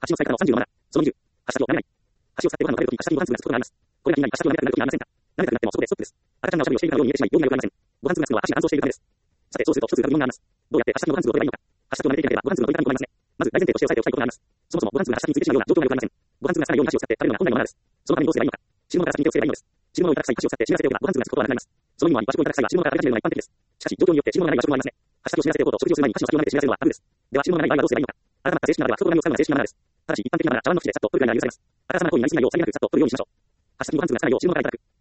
橋の使い方の37。その20。箸先を舐めない。箸を使ってご飯を食べるとき、箸先にご飯粒がつくことがあります。これが気になり、箸先を舐めたくなるときはありませんか？舐めたくなってもそこでストップです。赤ちゃんがおしゃべりをしているかのように見えてしまい、容疑がよくありません。ご飯粒がつくのは箸が乾燥しているためです。さて、そうすると一つ浮かぶ疑問があります。どうやって箸先のご飯粒を取ればいいのか。箸先を舐めていなければご飯粒の取り方に困りますね。まず大前提として押さえておきたいことがあります。そもそもご飯粒が箸先についてしまうような状況がよくありません。ご飯粒がつかないように箸を使って食べるのが本来のマナーです。そのためにどうすればいいのか。汁物から先に手をつければいいのです。汁物をいただく際、箸を使って湿らせておけばご飯粒がつくことはなくなります。その意味もあり、和食をいただく際は汁物から食べ始めるのが一般的です。しかし、状況によって汁物がない和食もありますね。箸先を湿らせておこうと食事をする前に箸の先を舐めて湿らせるのはタブーです。では、汁物がない場合はどうすればいいのか。改まった正式なのでは、外紙を使うのが正式なマナーです。ただし、一般的なのは茶碗の縁でさっと取るぐらいが許されます。あからさまな行為になりすぎないよう、さりげなくさっと取るようにしましょう。箸先にご飯粒がつかないよう汁物からいただく。